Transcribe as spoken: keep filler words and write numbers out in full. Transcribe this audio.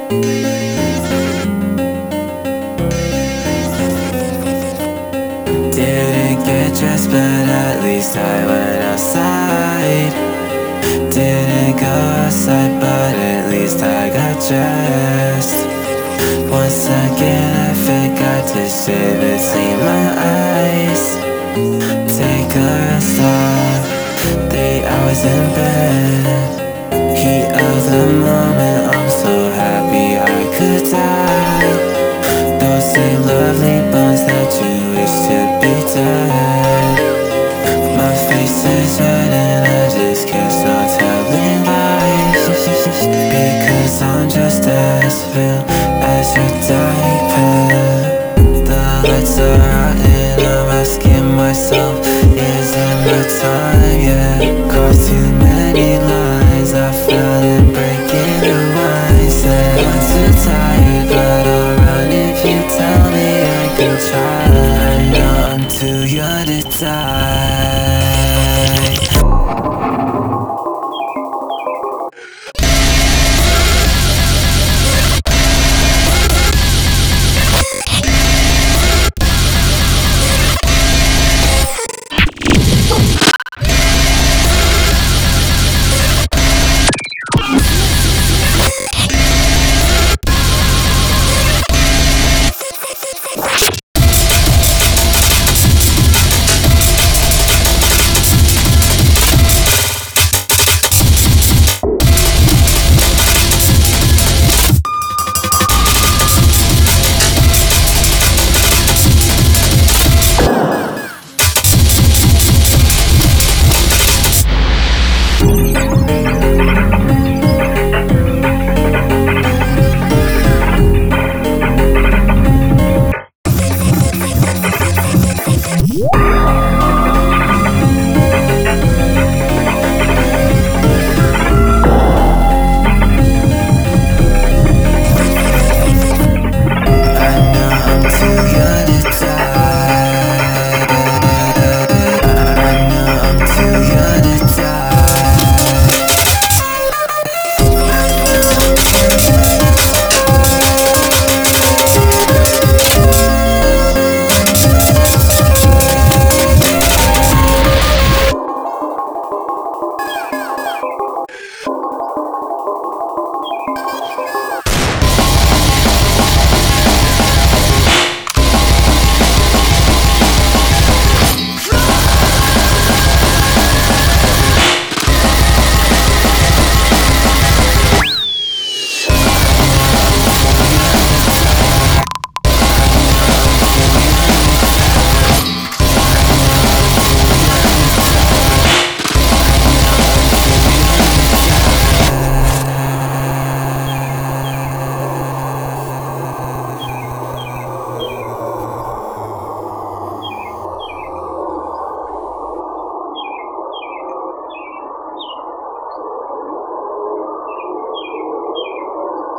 Didn't get dressed, but at least I went outside. Didn't go outside, but at least I got dressed. Once again I forgot to shave between my eyes. Take a rest off, three hours in bed. Heat of the moment, I'm so happy I could die. Those eight lovely bones that you wish to be dead. My face is red and I just can't stop telling lies. Because I'm just as real as your diaper. The lights are out and I'm asking myself, is it my time yet? Crossed too many lines, I fell in breaking the mindset. I'm too tired, but I'll run if you tell me I can try. I know I'm too young to die.